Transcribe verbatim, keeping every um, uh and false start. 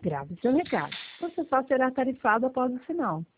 Grave seu recado. Você só será tarifado após o sinal.